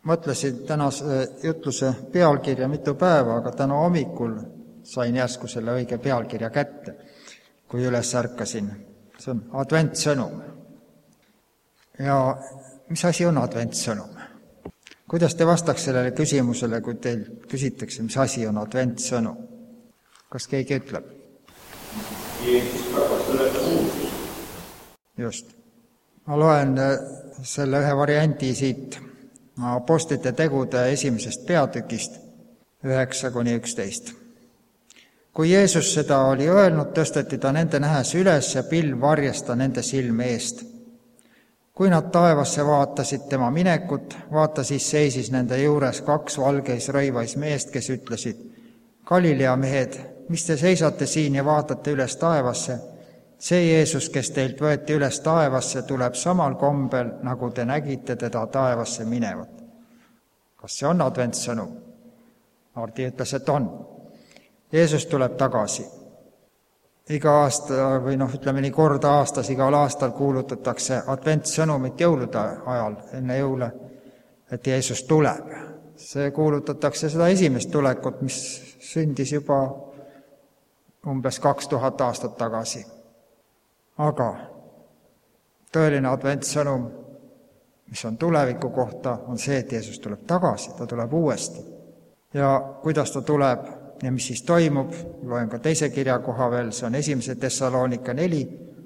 mõtlesin tänase jutluse pealkirja mitu päeva, aga täna hommikul sain järsku selle õige pealkirja kätte, kui üles ärkasin. See on adventsõnum. Ja mis asi on adventsõnum? Kuidas te vastaks sellele küsimusele, kui teil küsitakse, mis asi on adventsõnum? Kas keegi ütleb? Just. Ma loen selle ühe variandi siit Apostlite tegude 1. peatükist 9-11. Kui Jeesus seda oli öelnud, tõsteti ta nende nähes üles ja pilv varjas ta nende silme eest. Kui nad taevasse vaatasid tema minekut, vaata siis seisis nende juures 2 valgeis rõivais meest, kes ütlesid: Galilea mehed, mis te seisate siin ja vaatate üles taevasse? See Jeesus, kes teilt võeti üles taevasse, tuleb samal kombel, nagu te nägite teda taevasse minevat. Kas see on adventsõnum? Hardi ütles, et on. Jeesus tuleb tagasi. Iga aasta, või ütleme nii kord aastas, igal aastal kuulutatakse adventsõnumit jõulude ajal, enne jõule, et Jeesus tuleb. See kuulutatakse seda esimest tulekut, mis sündis juba umbes 2000 aastat tagasi. Aga tõeline adventsõnum, mis on tuleviku kohta, on see, et Jeesus tuleb tagasi, ta tuleb uuesti. Ja kuidas ta tuleb ja mis siis toimub, loen ka teise kirjakoha veel, see on 1. Thessalonika 4,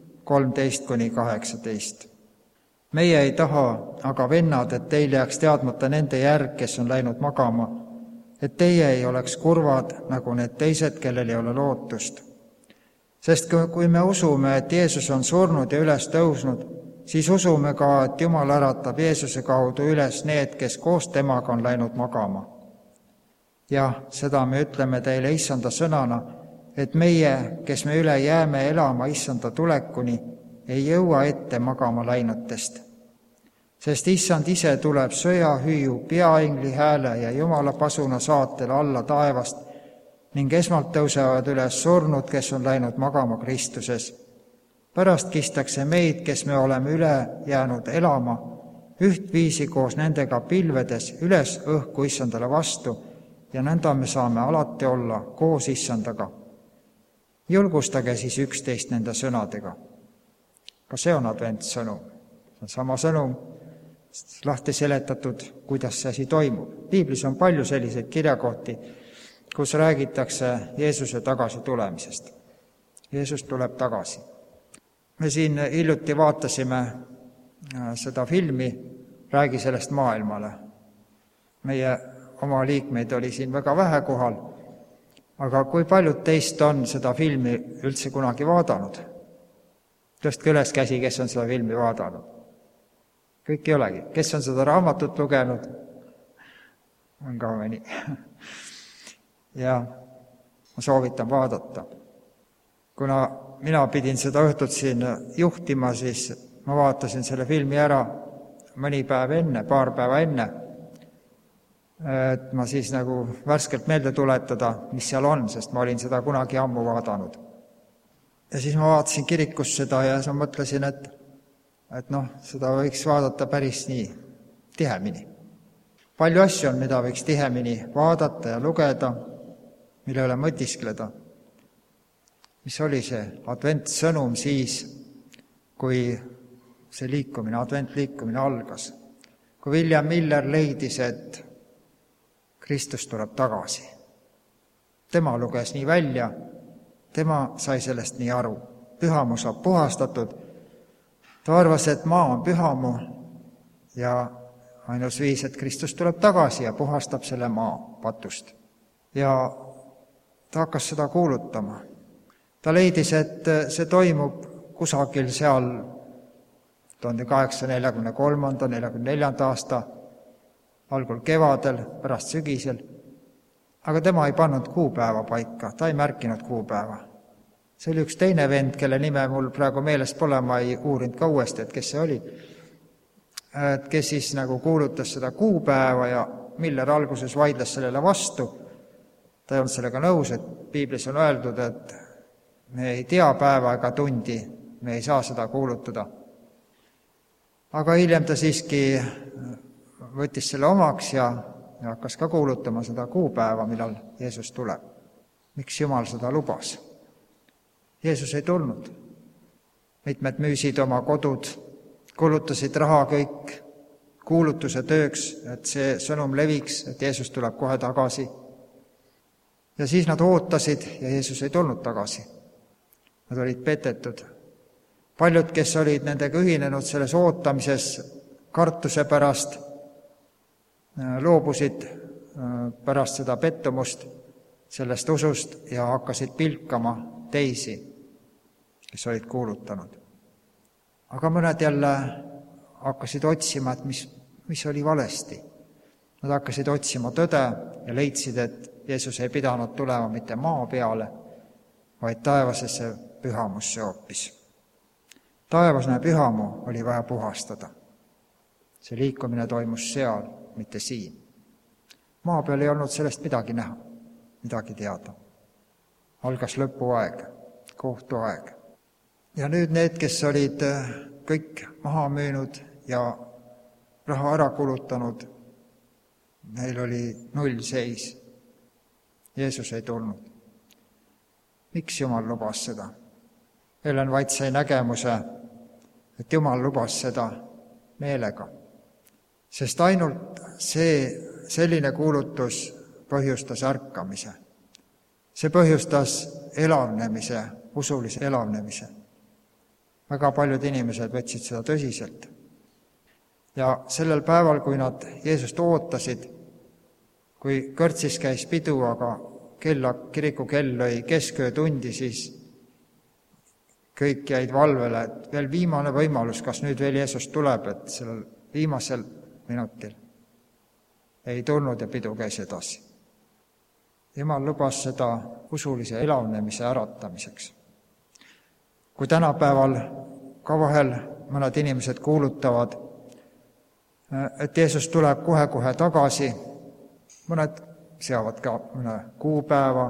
13-18. Meie ei taha, aga vennad, et teil jääks teadmata nende järg, kes on läinud magama, et teie ei oleks kurvad nagu need teised, kellel ei ole lootust. Sest kui me usume, et Jeesus on surnud ja üles tõusnud, siis usume ka, et Jumal äratab Jeesuse kaudu üles need, kes koos temaga on läinud magama. Ja seda me ütleme teile issanda sõnana, et meie, kes me üle jääme elama issanda tulekuni, ei jõua ette magama läinutest. Sest issand ise tuleb sõjahüüu, peaingli hääle ja Jumala pasuna saatel alla taevast, ning esmalt tõusevad üles surnud, kes on läinud magama Kristuses. Pärast kistakse meid, kes me oleme üle jäänud elama, ühtviisi koos nendega pilvedes üles õhku issandale vastu ja nõnda me saame alati olla koos issandaga. Julgustage siis üksteist nende sõnadega. Ka see on adventsõnum. See on sama sõnum, lahti seletatud, kuidas see asi toimub. Piiblis on palju selliseid kirjakohti, kus räägitakse Jeesuse tagasi tulemisest. Jeesus tuleb tagasi. Me siin hiljuti vaatasime seda filmi Räägi sellest maailmale. Meie oma liikmeid oli siin väga vähe kohal, aga kui paljud teist on seda filmi üldse kunagi vaadanud? Tõstke üles käsi, kes on seda filmi vaadanud. Kõik ei olegi. Kes on seda raamatut lugenud? On ka mõni. Ja ma soovitan vaadata. Kuna mina pidin seda õhtut siin juhtima, siis ma vaatasin selle filmi ära mõni päev enne, paar päeva enne, et ma siis nagu värskelt meelde tuletada, mis seal on, sest ma olin seda kunagi ammu vaadanud. Ja siis ma vaatasin kirikus seda ja ma mõtlesin, et seda võiks vaadata päris nii tihemini. Palju asju on, mida võiks tihemini vaadata ja lugeda, mille üle mõtiskleda. Mis oli see adventsõnum siis, kui see adventliikumine algas? Kui William Miller leidis, et Kristus tuleb tagasi. Tema luges nii välja, tema sai sellest nii aru. Pühamu saab puhastatud. Ta arvas, et maa on pühamu ja ainus viis, et Kristus tuleb tagasi ja puhastab selle maa patust. Ja ta hakkas seda kuulutama. Ta leidis, et see toimub kusagil seal 1843-44 aasta algul kevadel, pärast sügisel, aga tema ei pannud kuupäeva paika, ta ei märkinud kuupäeva. See oli üks teine vend, kelle nime mul praegu meeles pole, ma ei uurinud ka uuesti, et kes see oli, kes siis nagu kuulutas seda kuupäeva ja Miller alguses vaidles sellele vastu. Ta ei olnud sellega nõus, et Piiblis on öeldud, et me ei tea päeva ega tundi, me ei saa seda kuulutada. Aga hiljem ta siiski võttis selle omaks ja hakkas ka kuulutama seda kuupäeva, millal Jeesus tuleb. Miks Jumal seda lubas? Jeesus ei tulnud. Mitmed müüsid oma kodud, kulutasid raha kõik kuulutuse tööks, et see sõnum leviks, et Jeesus tuleb kohe tagasi. Ja siis nad ootasid ja Jeesus ei tulnud tagasi. Nad olid petetud. Paljud, kes olid nendega ühinenud selles ootamises kartuse pärast, loobusid pärast seda pettumust sellest usust ja hakkasid pilkama teisi, kes olid kuulutanud. Aga mõned jälle hakkasid otsima, et mis oli valesti. Nad hakkasid otsima tõde ja leidsid, et Jeesus ei pidanud tulema mitte maa peale, vaid taevasesse pühamusse hoopis. Taevasne pühamu oli vaja puhastada. See liikumine toimus seal, mitte siin. Maa peal ei olnud sellest midagi näha, midagi teada. Algas lõpuaeg, kohtuaeg. Ja nüüd need, kes olid kõik maha müünud ja raha ära kulutanud, neil oli nullseis. Jeesus ei tulnud. Miks Jumal lubas seda? Ellen White sai nägemuse, et Jumal lubas seda meelega. Sest ainult selline kuulutus põhjustas ärkamise. See põhjustas elavnemise, usulise elavnemise. Väga paljud inimesed võtsid seda tõsiselt. Ja sellel päeval, kui nad Jeesust ootasid, kui kõrtsis käis pidu, aga kirikukell lõi kesköötundi, siis kõik jäid valvele, et veel viimane võimalus, kas nüüd veel Jeesus tuleb, et sellel viimasel minutil ei tulnud ja pidu käis edasi. Jumal lubas seda usulise elavnemise äratamiseks. Kui tänapäeval ka vahel mõned inimesed kuulutavad, et Jeesus tuleb kohe-kohe tagasi, mõned seavad ka mõne kuupäeva,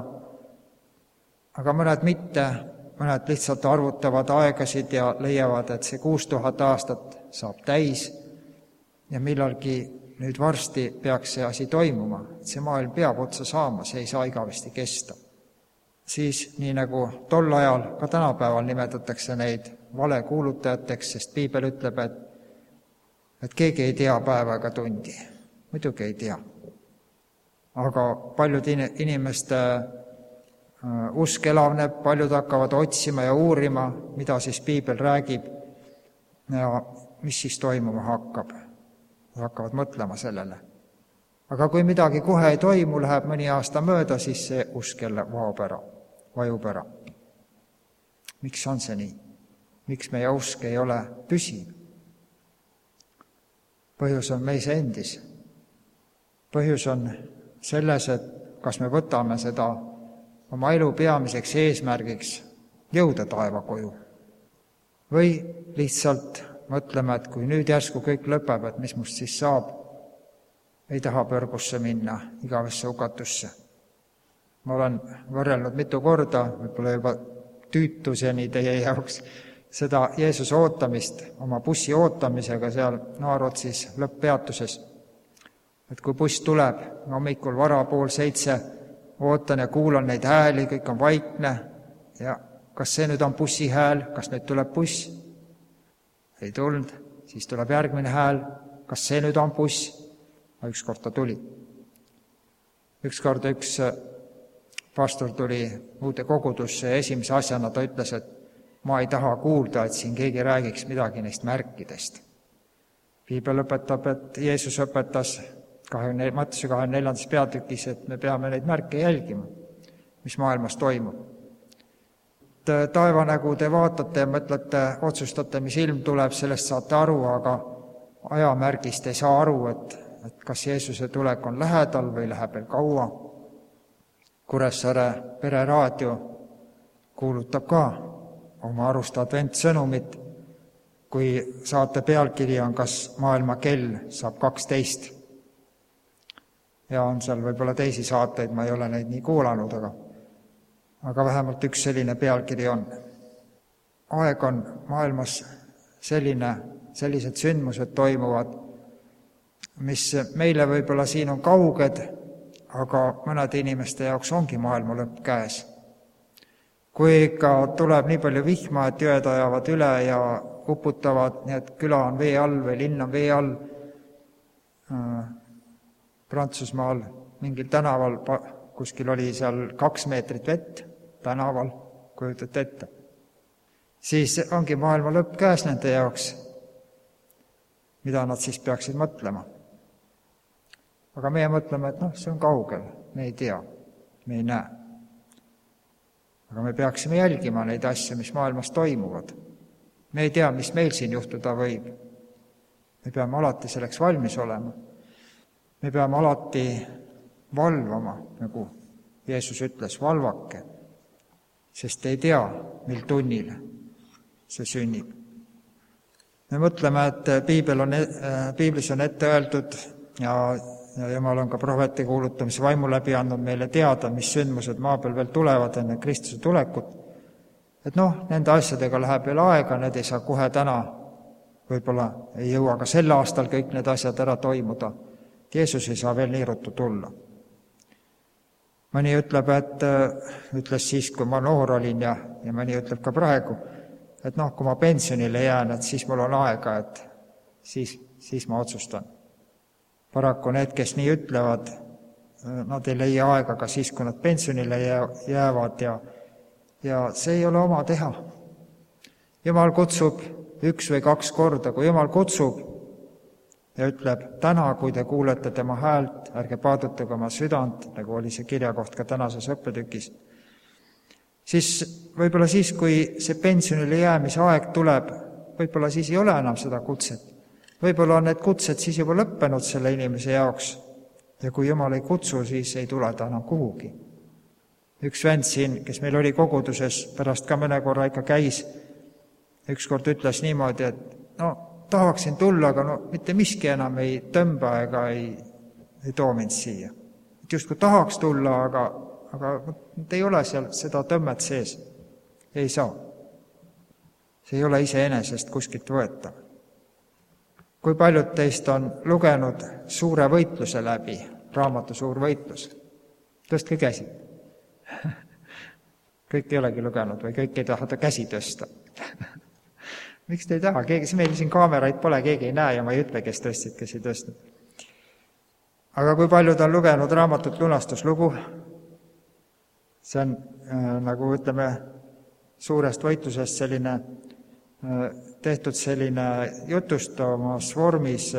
aga mõned mitte, mõned lihtsalt arvutavad aegasid ja leiavad, et see 6000 aastat saab täis ja millalgi nüüd varsti peaks see asi toimuma, et see maailm peab otsa saama, see ei saa igavesti kesta. Siis nii nagu tol ajal, ka tänapäeval nimetatakse neid valekuulutajateks, sest Piibel ütleb, et keegi ei tea päeva ega tundi. Muidugi ei tea. Aga paljud inimeste usk elavneb, paljud hakkavad otsima ja uurima, mida siis Piibel räägib ja mis siis toimuma hakkab. Nad hakkavad mõtlema sellele. Aga kui midagi kohe ei toimu, läheb mõni aasta mööda, siis see usk jälle vajub ära. Miks on see nii? Miks meie usk ei ole püsiv? Põhjus on meis endis. Põhjus on selles, et kas me võtame seda oma elu peamiseks eesmärgiks jõuda taevakoju või lihtsalt mõtleme, et kui nüüd järsku kõik lõpeb, et mis must siis saab, ei taha põrgusse minna, igavesse hukatusse. Ma olen võrrelnud mitu korda, võib-olla juba tüütuseni teie jaoks, seda Jeesuse ootamist oma bussi ootamisega seal Naarotsis lõpppeatuses. Et kui buss tuleb, hommikul vara 6:30, ootan ja kuulan neid hääli, kõik on vaikne ja kas see nüüd on bussi hääl, kas nüüd tuleb buss? Ei tulnud, siis tuleb järgmine hääl, kas see nüüd on buss? Ükskord ta tuli. Ükskord üks pastor tuli uude kogudusse ja esimese asjana ta ütles, et ma ei taha kuulda, et siin keegi räägiks midagi neist märkidest. Piibel õpetab, et Jeesus õpetas Mattiuse 24. peatükis, et me peame neid märke jälgima, mis maailmas toimub. Taevanägu te vaatate ja mõtlete, otsustate, mis ilm tuleb, sellest saate aru, aga ajamärgist ei saa aru, et kas Jeesuse tulek on lähedal või läheb veel kaua. Kuressaare pereraadio kuulutab ka oma arusta adventsõnumit, kui saate pealkiri on, kas maailma kell saab 12. Ja on seal võib-olla teisi saateid, ma ei ole neid nii kuulanud, aga vähemalt üks selline pealkiri on. Aeg on maailmas sellised sündmused toimuvad, mis meile võib-olla siin on kauged, aga mõnede inimeste jaoks ongi maailma lõpp käes. Kui ikka tuleb nii palju vihma, et jõed ajavad üle ja uputavad, nii et küla on vee all või linn on vee all, Prantsusmaal mingil tänaval, kuskil oli seal 2 meetrit vett tänaval, kujutate ette. Siis ongi maailma lõpp käes nende jaoks, mida nad siis peaksid mõtlema. Aga meie mõtleme, et see on kaugel, me ei tea, me ei näe. Aga me peaksime jälgima neid asju, mis maailmas toimuvad. Me ei tea, mis meil siin juhtuda võib. Me peame alati selleks valmis olema. Me peame alati valvama, nagu Jeesus ütles, valvake, sest ei tea, mil tunnil see sünnib. Me mõtleme, et piiblis on ette öeldud ja Jumal on ka prohveti kuulutamise vaimu läbi andnud meile teada, mis sündmused maa peal veel tulevad enne Kristuse tulekut. Et nende asjadega läheb veel aega, need ei saa kohe täna, võib-olla ei jõua ka sel aastal kõik need asjad ära toimuda. Jeesus ei saa veel nii ruttu tulla. Mõni ütleb, ütles siis, kui ma noor olin ja mõni ütleb ka praegu, et kui ma pensionile jään, et siis mul on aega, et siis ma otsustan. Paraku need, kes nii ütlevad, nad ei leia aega ka siis, kui nad pensionile jäävad ja see ei ole oma teha. Jumal kutsub 1 või 2 korda, kui Jumal kutsub ja ütleb, täna, kui te kuulete tema häält, ärge paadutage oma südant, nagu oli see kirjakoht ka tänases õppetükis, siis võib-olla siis, kui see pensionile jäämise aeg tuleb, võib-olla siis ei ole enam seda kutset. Võib-olla on need kutsed siis juba lõppenud selle inimese jaoks ja kui Jumal ei kutsu, siis ei tule ta enam kuhugi. Üks vend siin, kes meil oli koguduses, pärast ka mõne korra ikka käis, ükskord ütles niimoodi, et tahaksin tulla, aga mitte miski enam ei tõmba ega ei too mind siia. Et just kui tahaks tulla, aga ei ole seal seda tõmmet sees. Ei saa. See ei ole iseenesest kuskilt võetav. Kui paljud teist on lugenud Suure võitluse läbi, raamatu Suur võitlus? Tõstke käsi. Kõik ei olegi lugenud või kõik ei taha käsi tõsta. Miks te ei taha? Meil siin kaameraid pole, keegi ei näe ja ma ei ütle, kes tõstsid, kes ei tõstnud. Aga kui paljud on lugenud raamatut Lunastuslugu? See on, nagu ütleme, suurest võitlusest tehtud selline jutustamas vormis,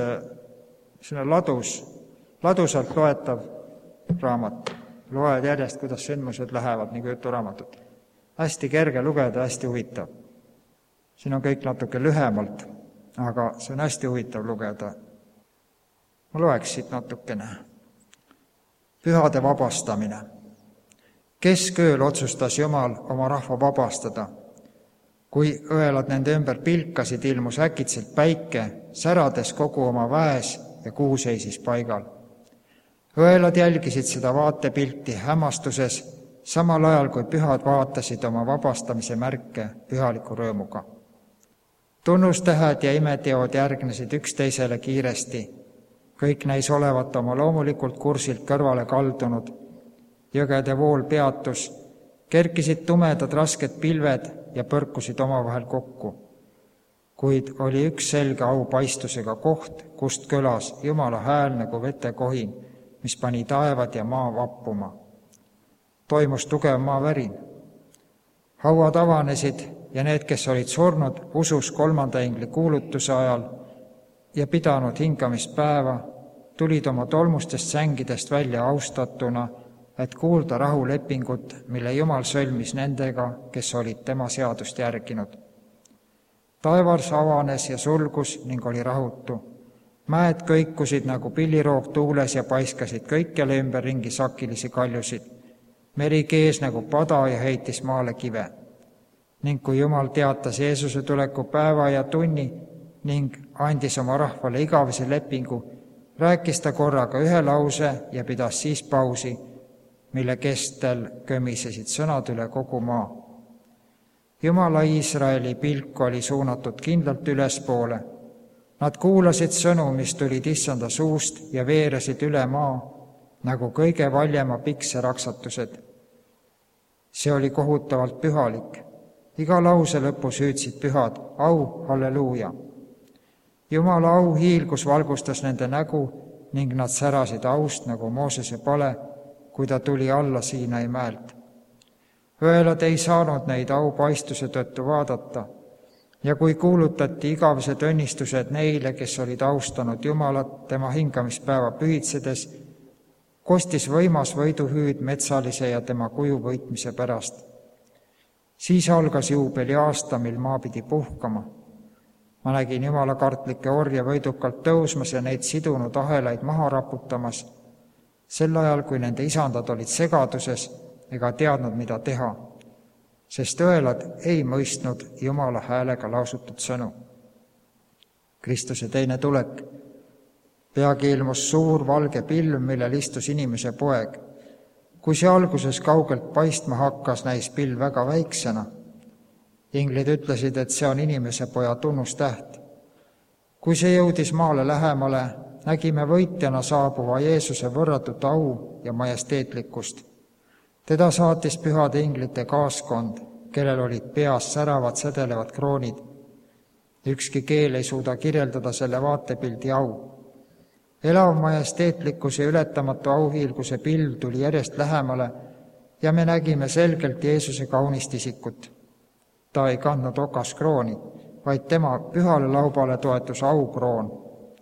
ladusalt loetav raamat. Loed järjest, kuidas sündmused lähevad, nagu juturaamatut. Hästi kerge lugeda, hästi huvitav. Siin on kõik natuke lühemalt, aga see on hästi huvitav lugeda. Ma loeks siit natukene. Pühade vabastamine. Keskööl otsustas Jumal oma rahva vabastada. Kui õelad nende ümber pilkasid, ilmus äkitselt päike, särades kogu oma väes ja kuu seisis paigal. Õelad jälgisid seda vaatepilti hämmastuses, samal ajal kui pühad vaatasid oma vabastamise märke pühaliku rõõmuga. Tunnustähed ja imeteod järgnesid üksteisele kiiresti. Kõik näis olevat oma loomulikult kursilt kõrvale kaldunud. Jõgede vool peatus, kerkisid tumedad rasked pilved ja põrkusid omavahel kokku. Kuid oli üks selge aupaistusega koht, kust kõlas Jumala hääl nagu vetekohin, mis pani taevad ja maa vappuma. Toimus tugev maavärin. Hauad avanesid ja need, kes olid surnud usus 3. engli kuulutuse ajal ja pidanud hingamispäeva, tulid oma tolmustest sängidest välja austatuna, et kuulda rahulepingut, mille Jumal sõlmis nendega, kes olid tema seadust järginud. Taevas avanes ja sulgus ning oli rahutu. Mäed kõikusid nagu pilliroog tuules ja paiskasid kõikjale ümberringi sakilisi kaljusid. Meri kees nagu pada ja heitis maale kive. Ning kui Jumal teatas Jeesuse tuleku päeva ja tunni ning andis oma rahvale igavese lepingu, rääkis ta korraga ühe lause ja pidas siis pausi, mille kestel kömisesid sõnad üle kogu maa. Jumala Iisraeli pilk oli suunatud kindlalt ülespoole. Nad kuulasid sõnu, mis tulid issanda suust ja veeresid üle maa, nagu kõige valjema pikseraksatused. See oli kohutavalt pühalik. Iga lause lõpus hüüdsid pühad, au, halleluuja. Jumala au hiilgus valgustas nende nägu ning nad särasid aust nagu Moosese pale, kui ta tuli alla Siinai mäelt. Õelad ei saanud neid aupaistuse tõttu vaadata ja kui kuulutati igavesed õnnistused neile, kes olid austanud Jumalat tema hingamispäeva pühitsedes, kostis võimas võiduhüüd metsalise ja tema kuju võitmise pärast. Siis algas juubeli aasta, mil maa pidi puhkama. Ma nägin Jumala kartlikke orje võidukalt tõusmas ja neid sidunud ahelaid maha raputamas, sel ajal, kui nende isandad olid segaduses ega teadnud, mida teha, sest õelad ei mõistnud Jumala häälega lausutud sõnu. Kristuse teine tulek. Peagi ilmus suur valge pilv, millel istus inimese poeg. Kui see alguses kaugelt paistma hakkas, näis pilv väga väiksena. Inglid ütlesid, et see on inimese poja tunnustäht. Kui see jõudis maale lähemale, nägime võitjana saabuva Jeesuse võrratut au ja majesteetlikkust. Teda saatis pühade inglite kaaskond, kellel olid peas säravad sädelevad kroonid. Ükski keel ei suuda kirjeldada selle vaatepildi au. Elav majesteetlikkus ja ületamatu auhiilguse pilv tuli järjest lähemale ja me nägime selgelt Jeesuse kaunist isikut. Ta ei kandnud okaskrooni, vaid tema pühale laubale toetus aukroon.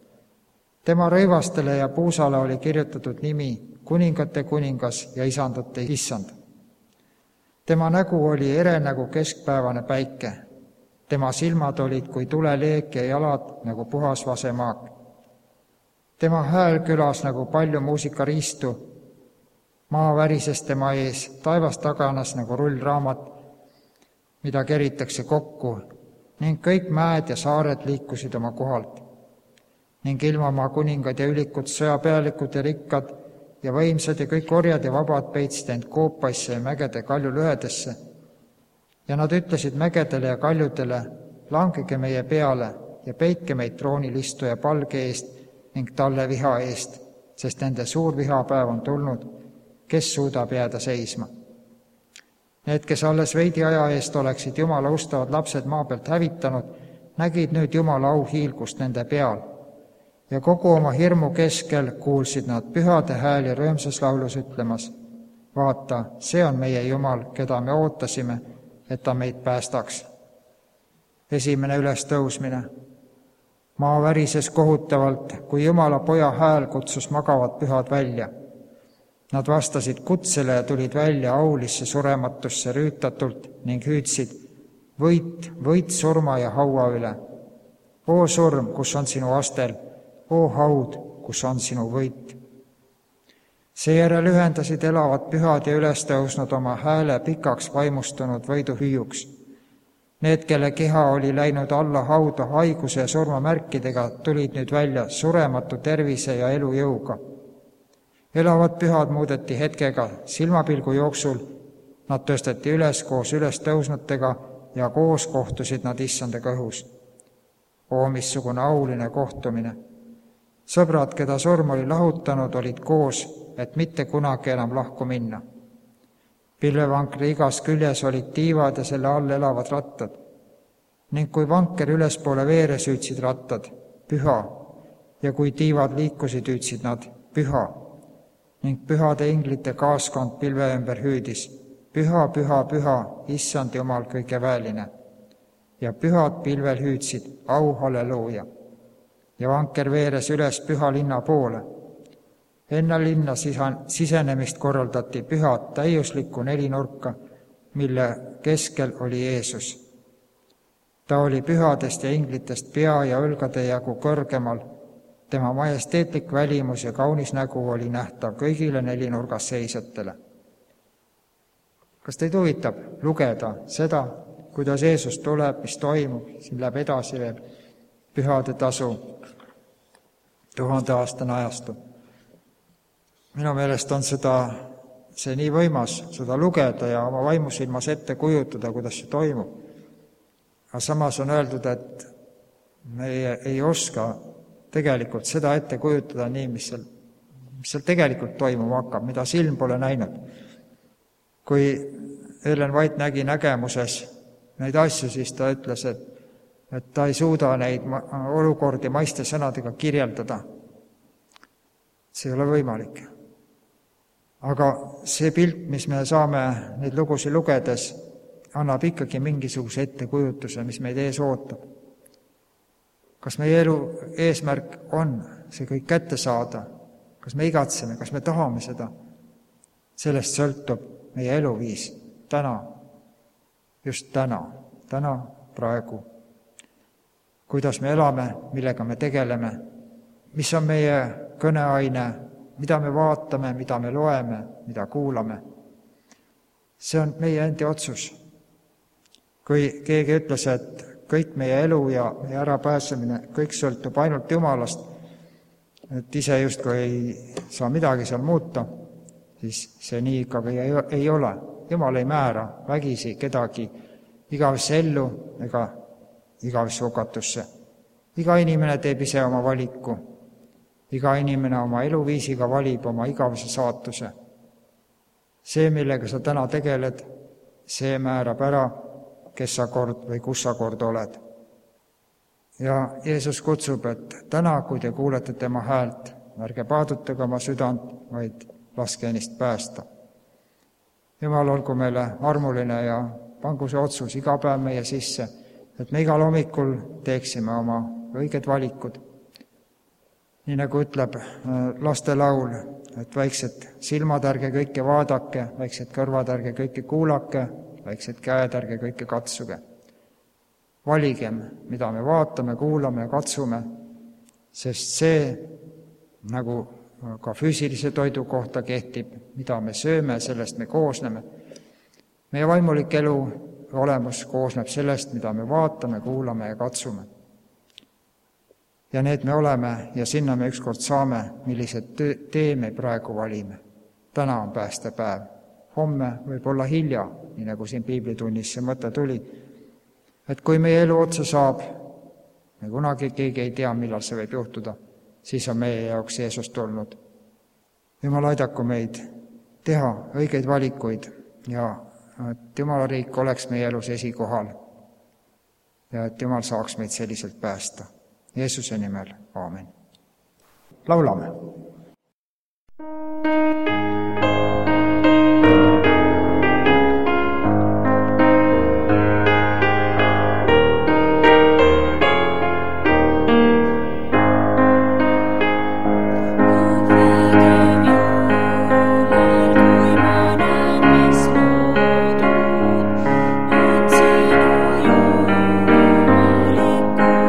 Tema rõivastele ja puusale oli kirjutatud nimi kuningate kuningas ja isandate issand. Tema nägu oli ere nagu keskpäevane päike. Tema silmad olid kui tuleleek ja jalad nagu puhas vasemaak. Tema hääl kõlas nagu palju muusikariistu. Maa värises tema ees, taevas taganas nagu rullraamat, mida keritakse kokku, ning kõik mäed ja saared liikusid oma kohalt. Ning ilmamaa kuningad ja ülikud, sõjapealikud ja rikkad ja võimsad ja kõik orjad ja vabad peitsid end koopaisse ja mägede kaljulühedesse. Ja nad ütlesid mägedele ja kaljudele, langege meie peale ja peitke meid troonilistuja palge eest ning talle viha eest, sest nende suur vihapäev on tulnud, kes suudab jääda seisma. Need, kes alles veidi aja eest oleksid Jumala ustavad lapsed maa pealt hävitanud, nägid nüüd Jumala auhiilgust nende peal. Ja kogu oma hirmu keskel kuulsid nad pühade hääli rõõmsas laulus ütlemas, vaata, see on meie Jumal, keda me ootasime, et ta meid päästaks. Esimene ülestõusmine. Maa värises kohutavalt, kui Jumala poja hääl kutsus magavad pühad välja. Nad vastasid kutsele ja tulid välja aulisse surematusse rüütatult ning hüüdsid, võit surma ja haua üle. O surm, kus on sinu astel? O haud, kus on sinu võit? Seejärel ühendasid elavad pühad ja ülestõusnud oma hääle pikaks vaimustunud võiduhüüuks. Need, kelle keha oli läinud alla hauda haiguse ja surmamärkidega, tulid nüüd välja surematu tervise ja elujõuga. Elavad pühad muudeti hetkega silmapilgu jooksul, nad tõsteti üles koos ülestõusnutega ja koos kohtusid nad issandaga õhus. O, missugune auline kohtumine! Sõbrad, keda surm oli lahutanud, olid koos, et mitte kunagi enam lahku minna. Pilvevankri igas küljes olid tiivad ja selle all elavad rattad. Ning kui vanker ülespoole veeres, hüüdsid rattad, püha, ja kui tiivad liikusid, hüüdsid nad, püha. Ning pühade inglite kaaskond pilve ümber hüüdis, püha, püha, püha, issand Jumal kõige väeline. Ja pühad pilvel hüüdsid, au, halleluuja. Ja vanker veeres üles püha linna poole. Enne linna sisenemist korraldati pühad täiuslikku nelinurka, mille keskel oli Jeesus. Ta oli pühadest ja inglitest pea ja õlgade jagu kõrgemal. Tema majesteetlik välimus ja kaunis nägu oli nähtav kõigile nelinurgas seisjatele. Kas teid huvitab lugeda seda, kuidas Jeesus tuleb, mis toimub, siin läheb edasi veel pühade tasu, 1000-aastane ajastu. Minu meelest on see nii võimas seda lugeda ja oma vaimusilmas ette kujutada, kuidas see toimub. Aga samas on öeldud, et Me ei oska tegelikult seda ette kujutada nii, mis seal tegelikult toimuma hakkab, mida silm pole näinud. Kui Ellen White nägi nägemuses neid asju, siis ta ütles, et ta ei suuda neid olukordi maiste sõnadega kirjeldada. See ei ole võimalik. Aga see pilt, mis me saame neid lugusid lugedes, annab ikkagi mingisuguse ettekujutuse, mis meid ees ootab. Kas meie elu eesmärk on see kõik kätte saada? Kas me igatseme, kas me tahame seda? Sellest sõltub meie eluviis täna, just täna, praegu. Kuidas me elame, millega me tegeleme, mis on meie kõneaine, mida me vaatame, mida me loeme, mida kuulame. See on meie endi otsus. Kui keegi ütles, et kõik meie elu ja meie ärapääsemine, kõik sõltub ainult Jumalast, et ise justkui ei saa midagi seal muuta, siis see nii ikkagi ei ole. Jumal ei määra vägisi kedagi igavesse ellu ega igavesse hukatusse. Iga inimene teeb ise oma valiku. Iga inimene oma eluviisiga valib oma igavese saatuse. See, millega sa täna tegeled, see määrab ära, kes sa kord või kus sa kord oled. Ja Jeesus kutsub, et täna, kui te kuulete tema häält, ärge paadutage oma südant, vaid laske ennast päästa. Jumal olgu meile armuline ja pangu see otsus iga päev meie sisse, et me igal hommikul teeksime oma õiged valikud. Nii nagu ütleb lastelaul, et väiksed silmad ärge kõike vaadake, väiksed kõrvad ärge kõike kuulake, väiksed käed ärge kõike katsuge. Valigem, mida me vaatame, kuulame ja katsume, sest see, nagu ka füüsilise toidu kohta kehtib, mida me sööme, sellest me koosneme. Meie vaimulik elu olemus koosneb sellest, mida me vaatame, kuulame ja katsume. Ja need me oleme ja sinna me ükskord saame, millised tee me praegu valime. Täna on päästepäev. Homme võib olla hilja, nii nagu siin piiblitunnis see mõte tuli, et kui meie elu otsa saab, me kunagi keegi ei tea, millal see võib juhtuda, siis on meie jaoks Jeesus tulnud. Jumal aidaku meid teha õigeid valikuid ja et Jumala riik oleks meie elus esikohal ja et Jumal saaks meid selliselt päästa. Jeesuse nimel, aamen. Laulame.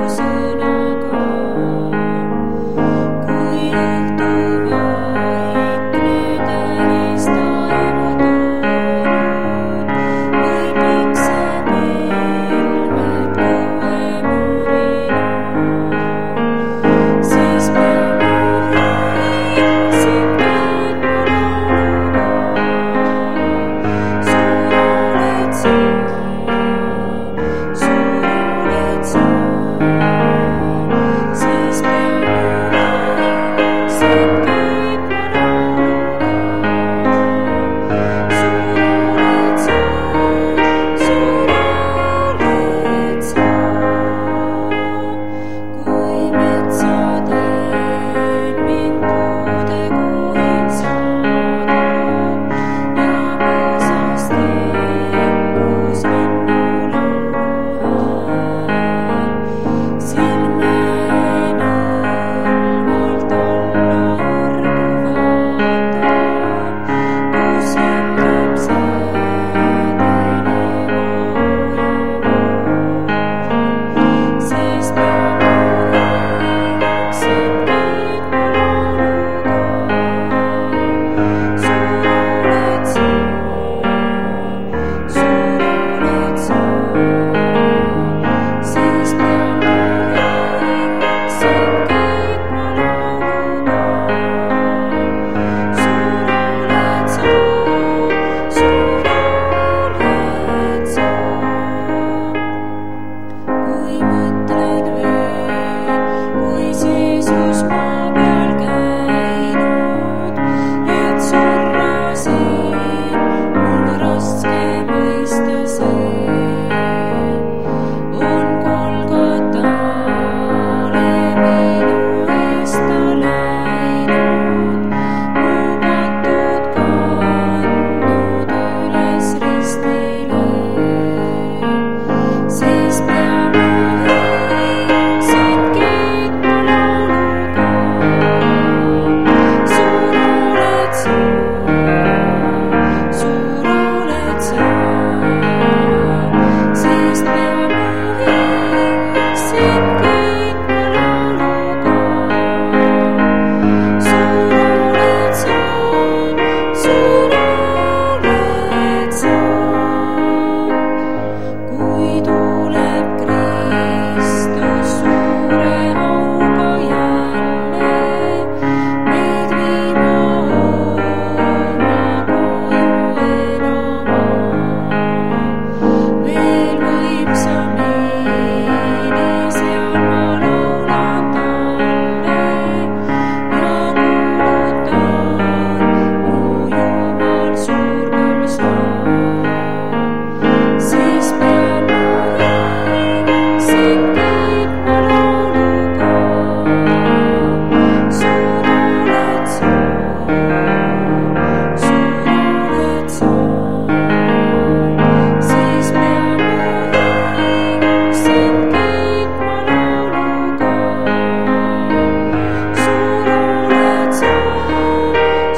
Kui õhtu vaid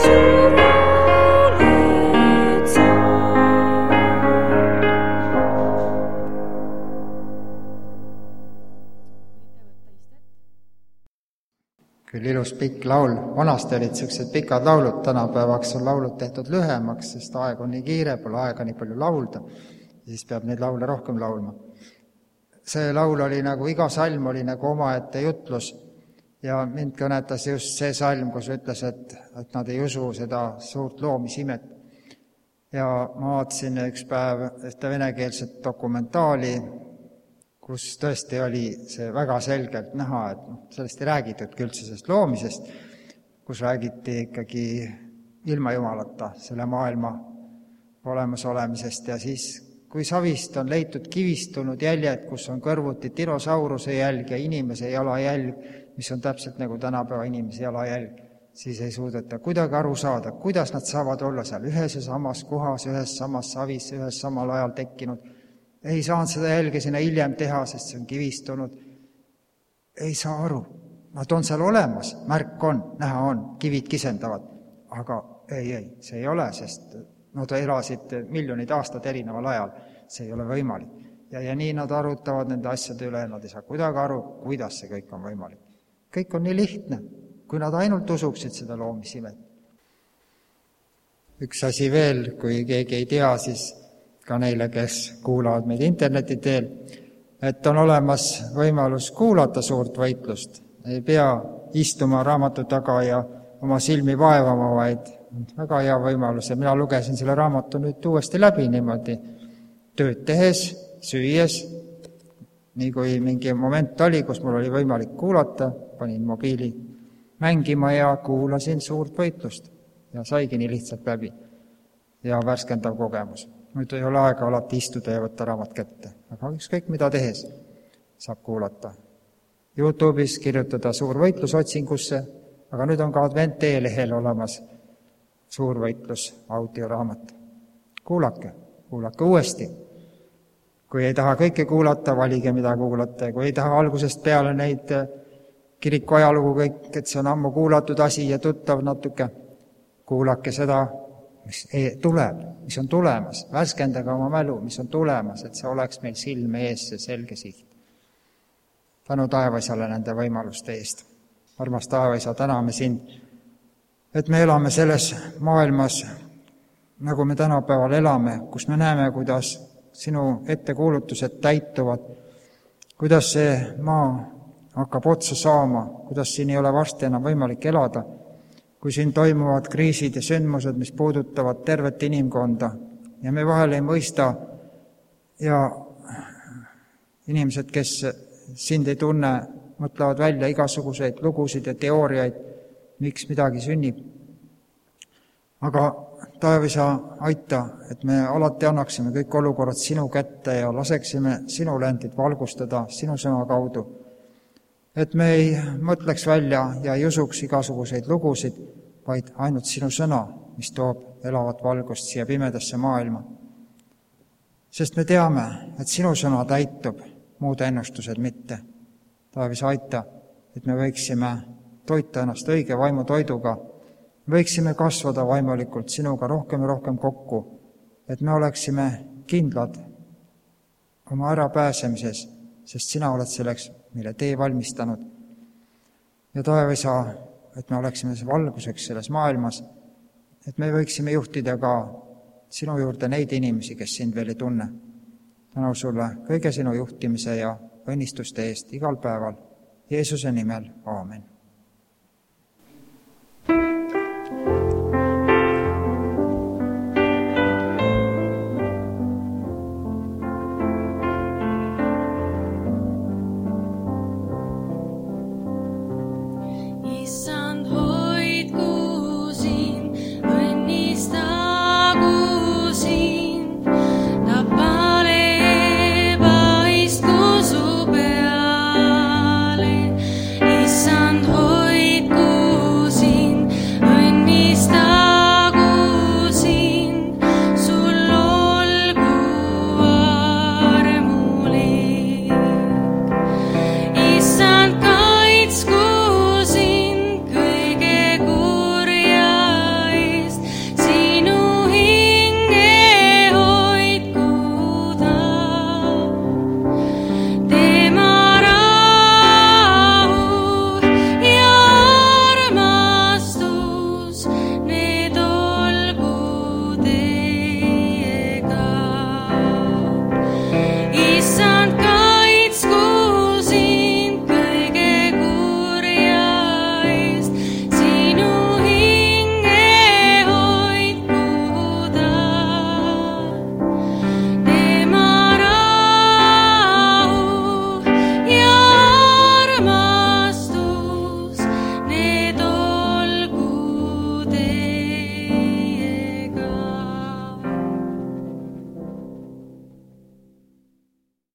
Küll ilus pikk laul, vanasti olid sellised pikad laulud, tänapäevaks on laulud tehtud lühemaks, sest aeg on nii kiire, pole aega nii palju laulda, siis peab neid laule rohkem laulma. See laul oli nagu, iga salm oli nagu omaette jutlus ja mind kõnetas just see salm, kus ütles, et nad ei usu seda suurt loomisimet. Ja ma vaatasin üks päev ühte venekeelset dokumentaali, kus tõesti oli see väga selgelt näha, et sellest ei räägitud üldse sellest loomisest, kus räägiti ikkagi ilma jumalata selle maailma olemasolemisest ja siis, kui savist on leitud kivistunud jäljed, kus on kõrvuti dinosauruse jälg ja inimese jalajälg, mis on täpselt nagu tänapäeva inimese jalajälg, siis ei suudeta kuidagi aru saada, kuidas nad saavad olla seal ühes ja samas kohas, ühes samas savis, ühes samal ajal tekkinud. Ei saanud seda jälge sinna hiljem teha, sest see on kivistunud. Ei saa aru. Nad on seal olemas, märk on, näha on, kivid kisendavad. Aga ei, see ei ole, sest nad elasid miljonid aastad erineval ajal. See ei ole võimalik. Ja nii nad arutavad nende asjade üle, nad ei saa kuidagi aru, kuidas see kõik on võimalik. Kõik on nii lihtne, kui nad ainult usuksid seda loomisimet. Üks asi veel, kui keegi ei tea, siis ka neile, kes kuulavad meid interneti teel, et on olemas võimalus kuulata suurt võitlust. Ei pea istuma raamatu taga ja oma silmi vaevama, vaid väga hea võimalus. Ja mina lugesin selle raamatu nüüd uuesti läbi niimoodi, tööd tehes, süües, nii kui mingi moment oli, kus mul oli võimalik kuulata, panin mobiili mängima ja kuulasin suurt võitlust. Ja saigi nii lihtsalt läbi ja värskendav kogemus. Nüüd ei ole aega alati istuda ja võtta raamat kätte, aga ükskõik mida tehes saab kuulata. YouTube'is kirjutada suur võitlus otsingusse, aga nüüd on ka Advent e-lehel olemas suur võitlus audioraamat. Kuulake uuesti. Kui ei taha kõike kuulata, valige mida kuulata. Kui ei taha algusest peale neid kiriku ajalugu kõik, et see on ammu kuulatud asi ja tuttav natuke, kuulake seda, mis tuleb, mis on tulemas, värskendage oma mälu, mis on tulemas, et see oleks meil silme ees see selge siht. Tänu taevaisale nende võimaluste eest. Armas taevaisa, täname sind, et me elame selles maailmas, nagu me tänapäeval elame, kus me näeme, kuidas sinu ettekuulutused täituvad, kuidas see maa hakkab otsa saama, kuidas siin ei ole varsti enam võimalik elada, kui siin toimuvad kriisid ja sündmused, mis puudutavad tervet inimkonda ja me vahel ei mõista ja inimesed, kes sind ei tunne, mõtlevad välja igasuguseid lugusid ja teooriaid, miks midagi sünnib. Aga taevisa, aita, et me alati annaksime kõik olukorrad sinu kätte ja laseksime sinu lendid valgustada sinu sõna kaudu. Et me ei mõtleks välja ja ei usuks igasuguseid lugusid, vaid ainult sinu sõna, mis toob elavat valgust siia pimedasse maailma. Sest me teame, et sinu sõna täitub, muud ennustused mitte. Taevis, aita, et me võiksime toita ennast õige vaimutoiduga, võiksime kasvada vaimulikult sinuga rohkem ja rohkem kokku, et me oleksime kindlad oma ärapääsemises, sest sina oled selleks meile tee valmistanud. Ja taevaisa, et me oleksime valguseks selles maailmas, et me võiksime juhtida ka sinu juurde neid inimesi, kes sind veel ei tunne. Tänu sulle kõige sinu juhtimise ja õnnistuste eest igal päeval. Jeesuse nimel, aamen.